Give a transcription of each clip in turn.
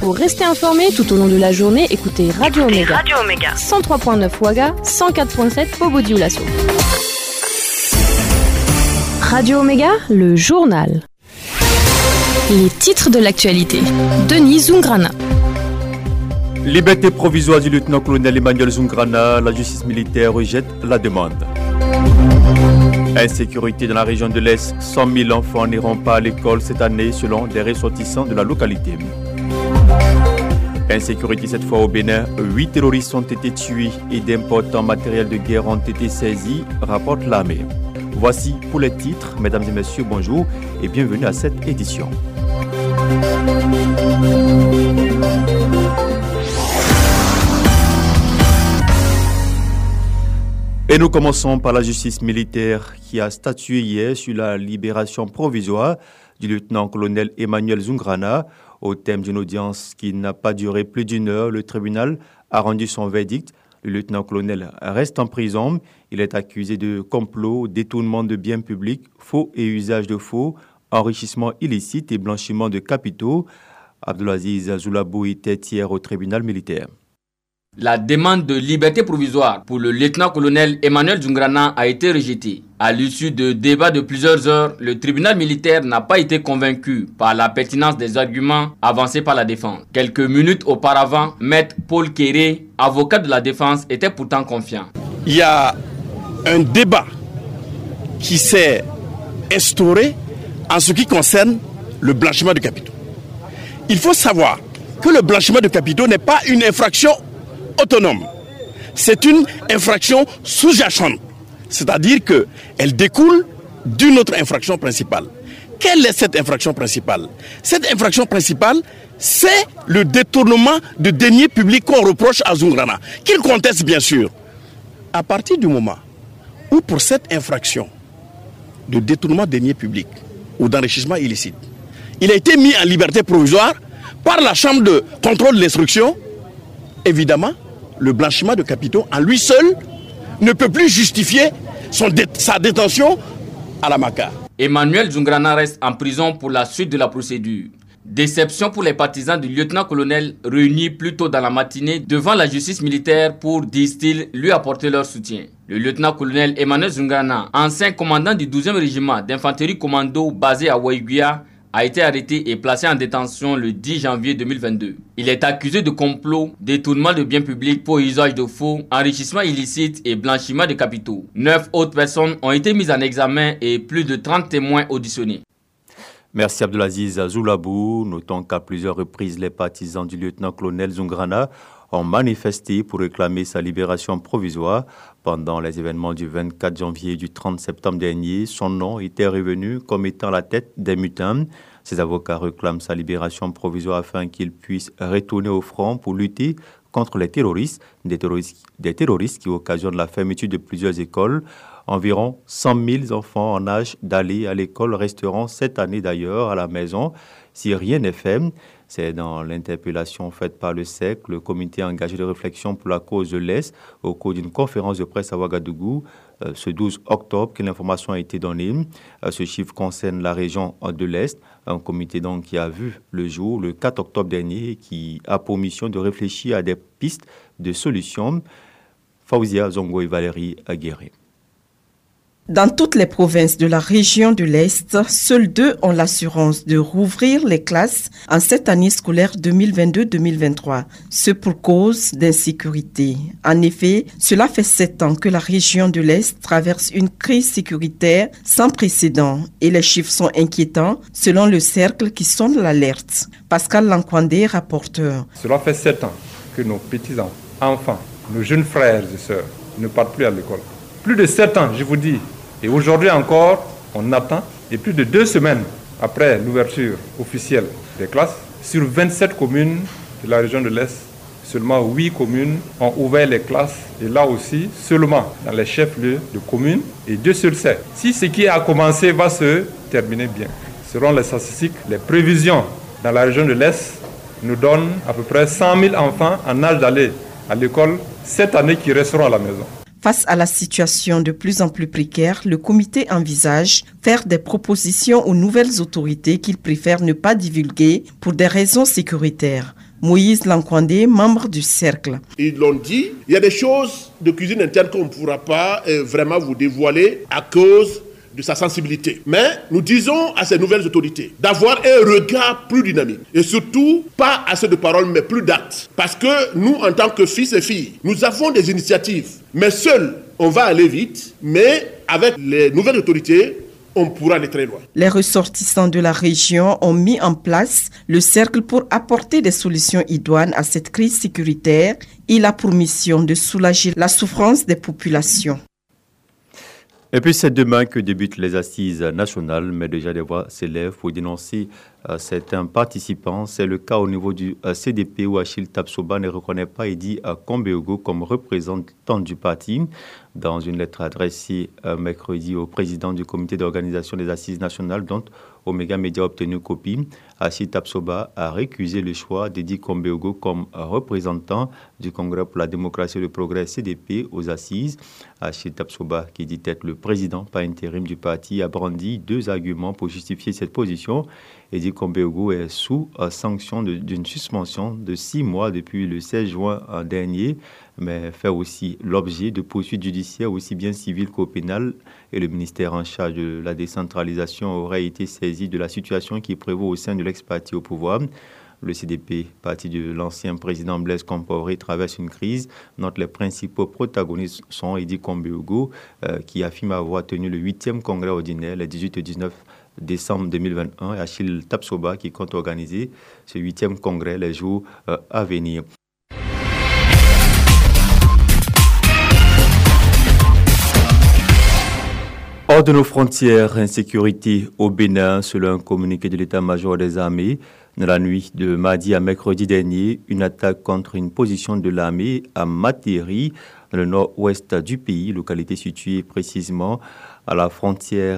Pour rester informé tout au long de la journée, écoutez Radio Omega. 103.9 Ouaga, 104.7 Bobo-Dioulasso. Radio Omega, le journal. Les titres de l'actualité. Denis Zungrana. Liberté provisoire du lieutenant-colonel Emmanuel Zungrana, la justice militaire rejette la demande. Insécurité dans la région de l'Est, 100 000 enfants n'iront pas à l'école cette année selon des ressortissants de la localité. Insécurité cette fois au Bénin, 8 terroristes ont été tués et d'importants matériels de guerre ont été saisis, rapporte l'armée. Voici pour les titres, mesdames et messieurs, bonjour et bienvenue à cette édition. Et nous commençons par la justice militaire qui a statué hier sur la libération provisoire du lieutenant-colonel Emmanuel Zungrana. Au thème d'une audience qui n'a pas duré plus d'une heure, le tribunal a rendu son verdict. Le lieutenant-colonel reste en prison. Il est accusé de complot, détournement de biens publics, faux et usage de faux, enrichissement illicite et blanchiment de capitaux. Abdelaziz Zoulabou était hier au tribunal militaire. La demande de liberté provisoire pour le lieutenant-colonel Emmanuel Zungrana a été rejetée. À l'issue de débats de plusieurs heures, le tribunal militaire n'a pas été convaincu par la pertinence des arguments avancés par la défense. Quelques minutes auparavant, maître Paul Kéré, avocat de la défense, était pourtant confiant. Il y a un débat qui s'est instauré en ce qui concerne le blanchiment de capitaux. Il faut savoir que le blanchiment de capitaux n'est pas une infraction autonome. C'est une infraction sous-jacente. C'est-à-dire qu'elle découle d'une autre infraction principale. Quelle est cette infraction principale? Cette infraction principale, c'est le détournement de deniers publics qu'on reproche à Zungrana, qu'il conteste bien sûr. À partir du moment où pour cette infraction de détournement de deniers publics ou d'enrichissement illicite, il a été mis en liberté provisoire par la chambre de contrôle de l'instruction, évidemment, le blanchiment de capitaux en lui seul ne peut plus justifier sa détention à la MACA. Emmanuel Zungrana reste en prison pour la suite de la procédure. Déception pour les partisans du lieutenant-colonel réunis plus tôt dans la matinée devant la justice militaire pour, disent-ils, lui apporter leur soutien. Le lieutenant-colonel Emmanuel Zungrana, ancien commandant du 12e régiment d'infanterie commando basé à Waiguia, a été arrêté et placé en détention le 10 janvier 2022. Il est accusé de complot, détournement de biens publics pour usage de faux, enrichissement illicite et blanchiment de capitaux. 9 autres personnes ont été mises en examen et plus de 30 témoins auditionnés. Merci Abdelaziz Zoulabou. Notons qu'à plusieurs reprises, les partisans du lieutenant-colonel Zungrana ont manifesté pour réclamer sa libération provisoire. Pendant les événements du 24 janvier et du 30 septembre dernier, son nom était revenu comme étant la tête des mutins. Ses avocats réclament sa libération provisoire afin qu'il puisse retourner au front pour lutter contre les terroristes, des terroristes qui occasionnent la fermeture de plusieurs écoles. Environ 100 000 enfants en âge d'aller à l'école resteront cette année d'ailleurs à la maison si rien n'est fait. C'est dans l'interpellation faite par le SEC, le comité engagé de réflexion pour la cause de l'Est, au cours d'une conférence de presse à Ouagadougou, ce 12 octobre, que l'information a été donnée. Ce chiffre concerne la région de l'Est, un comité donc qui a vu le jour le 4 octobre dernier et qui a pour mission de réfléchir à des pistes de solutions. Faouzia Zongo et Valérie Aguirre. Dans toutes les provinces de la région de l'Est, seules 2 ont l'assurance de rouvrir les classes en cette année scolaire 2022-2023. Ce pour cause d'insécurité. En effet, cela fait 7 ans que la région de l'Est traverse une crise sécuritaire sans précédent et les chiffres sont inquiétants selon le cercle qui sonne l'alerte. Pascal Lankwandé, rapporteur. Cela fait 7 ans que nos petits-enfants, nos jeunes frères et sœurs ne partent plus à l'école. Plus de 7 ans, je vous dis. Et aujourd'hui encore, on attend. Et plus de 2 semaines après l'ouverture officielle des classes, sur 27 communes de la région de l'Est, seulement 8 communes ont ouvert les classes. Et là aussi, seulement dans les chefs-lieux de communes. Et Dieu seul sait. Si ce qui a commencé va se terminer bien. Selon les statistiques, les prévisions dans la région de l'Est nous donnent à peu près 100 000 enfants en âge d'aller à l'école cette année qui resteront à la maison. Face à la situation de plus en plus précaire, le comité envisage faire des propositions aux nouvelles autorités qu'il préfère ne pas divulguer pour des raisons sécuritaires. Moïse Lankwandé, membre du cercle. Ils l'ont dit, il y a des choses de cuisine interne qu'on ne pourra pas vraiment vous dévoiler à cause de sa sensibilité. Mais nous disons à ces nouvelles autorités d'avoir un regard plus dynamique et surtout pas assez de paroles mais plus d'actes. Parce que nous, en tant que fils et filles, nous avons des initiatives. Mais seuls, on va aller vite, mais avec les nouvelles autorités, on pourra aller très loin. Les ressortissants de la région ont mis en place le cercle pour apporter des solutions idoines à cette crise sécuritaire. Il a pour mission de soulager la souffrance des populations. Et puis c'est demain que débutent les assises nationales, mais déjà des voix s'élèvent pour dénoncer certains participants. C'est le cas au niveau du CDP où Achille Tapsoba ne reconnaît pas Eddy Kombeogo comme représentant du parti. Dans une lettre adressée mercredi au président du comité d'organisation des assises nationales, dont Omega Media a obtenu copie, Achille Tapsoba a récusé le choix d'Eddy Kombeogo comme représentant du Congrès pour la démocratie et le progrès CDP aux assises. Achille Tapsoba, qui dit être le président par intérim du parti, a brandi deux arguments pour justifier cette position. Eddy Kombeogo est sous sanction d'une suspension de 6 mois depuis le 16 juin dernier, mais fait aussi l'objet de poursuites judiciaires aussi bien civiles qu'au pénal. Et le ministère en charge de la décentralisation aurait été saisi de la situation qui prévaut au sein de l'ex-parti au pouvoir. Le CDP, parti de l'ancien président Blaise Compaoré, traverse une crise dont les principaux protagonistes sont Eddy Kombeogo, qui affirme avoir tenu le 8e congrès ordinaire les 18 et 19 décembre 2021, et Achille Tapsoba, qui compte organiser ce 8e congrès les jours à venir. Hors de nos frontières, insécurité au Bénin, selon un communiqué de l'état-major des armées. Dans la nuit de mardi à mercredi dernier, une attaque contre une position de l'armée à Materi, dans le nord-ouest du pays, localité située précisément à la frontière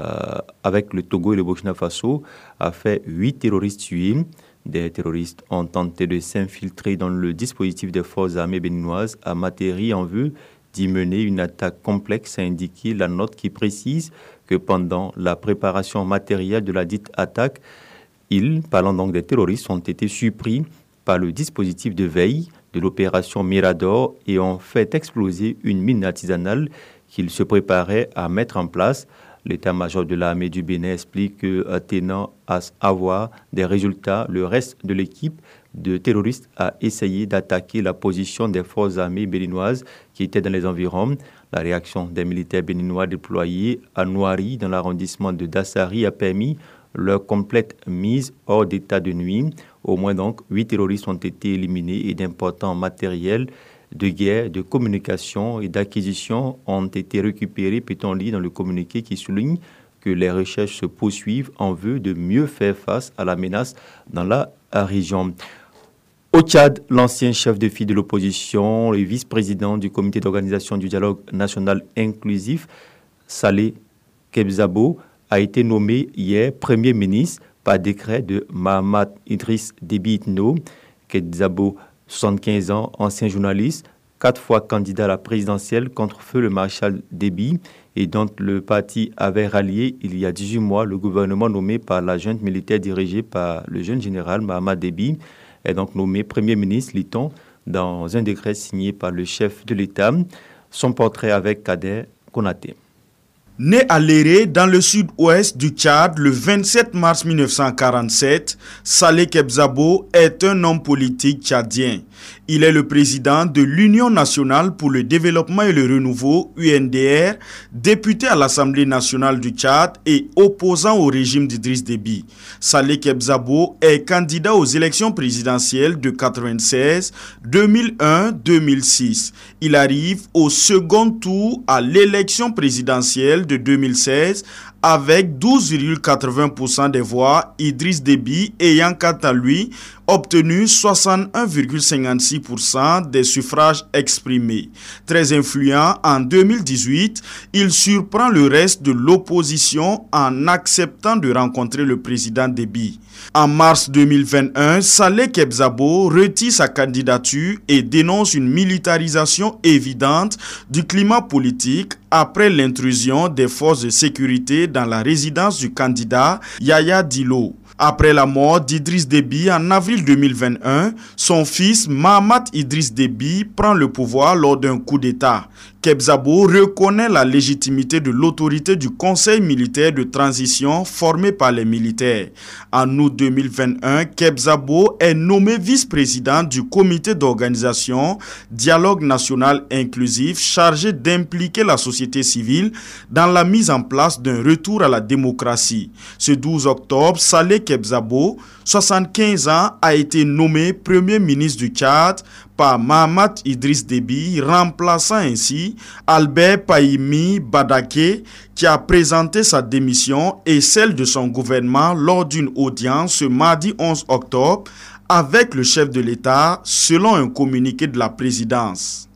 avec le Togo et le Burkina Faso, a fait 8 terroristes tués. Des terroristes ont tenté de s'infiltrer dans le dispositif des forces armées béninoises à Materi en vue d'y mener une attaque complexe, a indiqué la note qui précise que pendant la préparation matérielle de la dite attaque, ils, parlant donc des terroristes, ont été surpris par le dispositif de veille de l'opération Mirador et ont fait exploser une mine artisanale qu'ils se préparaient à mettre en place. L'état-major de l'armée du Bénin explique que, tenant à avoir des résultats, le reste de l'équipe de terroristes a essayé d'attaquer la position des forces armées béninoises qui étaient dans les environs. La réaction des militaires béninois déployés à Noiri, dans l'arrondissement de Dassari, a permis leur complète mise hors d'état de nuit. Au moins donc 8 terroristes ont été éliminés et d'importants matériels de guerre, de communication et d'acquisition ont été récupérés, peut-on lire dans le communiqué qui souligne que les recherches se poursuivent en vue de mieux faire face à la menace dans la région. Au Tchad, l'ancien chef de file de l'opposition et vice-président du comité d'organisation du dialogue national inclusif, Saleh Kebzabo, a été nommé hier Premier ministre par décret de Mahamat Idriss Déby Itno. Kebzabo, 75 ans, ancien journaliste, 4 fois candidat à la présidentielle contre feu le maréchal Déby et dont le parti avait rallié il y a 18 mois le gouvernement nommé par la junte militaire dirigée par le jeune général Mahamat Déby, est donc nommé Premier ministre, lit-on, dans un décret signé par le chef de l'État. Son portrait avec Kader Konaté. Né à Léré, dans le sud-ouest du Tchad, le 27 mars 1947, Saleh Kebzabo est un homme politique tchadien. Il est le président de l'Union nationale pour le développement et le renouveau, UNDR, député à l'Assemblée nationale du Tchad et opposant au régime d'Idriss Déby. Saleh Kebzabo est candidat aux élections présidentielles de 1996, 2001, 2006. Il arrive au second tour à l'élection présidentielle de 2016 avec 12,80% des voix, Idriss Déby ayant quant à lui obtenu 61,56% des suffrages exprimés. Très influent en 2018, il surprend le reste de l'opposition en acceptant de rencontrer le président Déby. En mars 2021, Saleh Kebzabo retire sa candidature et dénonce une militarisation évidente du climat politique après l'intrusion des forces de sécurité dans la résidence du candidat Yaya Dillo. Après la mort d'Idriss Déby en avril 2021, son fils Mahamat Idriss Déby prend le pouvoir lors d'un coup d'État. Kebzabo reconnaît la légitimité de l'autorité du Conseil militaire de transition formé par les militaires. En août 2021, Kebzabo est nommé vice-président du comité d'organisation Dialogue national inclusif chargé d'impliquer la société civile dans la mise en place d'un retour à la démocratie. Ce 12 octobre, Saleh Kebzabo, 75 ans, a été nommé premier ministre du Tchad par Mahamat Idriss Déby, remplaçant ainsi Albert Pahimi Badaké, qui a présenté sa démission et celle de son gouvernement lors d'une audience ce mardi 11 octobre avec le chef de l'État, selon un communiqué de la présidence.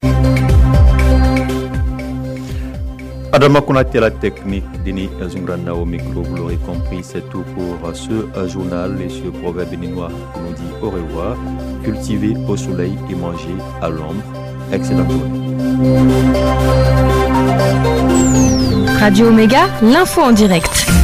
Adama Konate, la technique, Denis Zungrana au micro, vous l'aurez compris, c'est tout pour ce journal et ce proverbe béninois qui nous dit au revoir. Cultiver au soleil et manger à l'ombre. Excellente journée. Radio Omega, l'info en direct.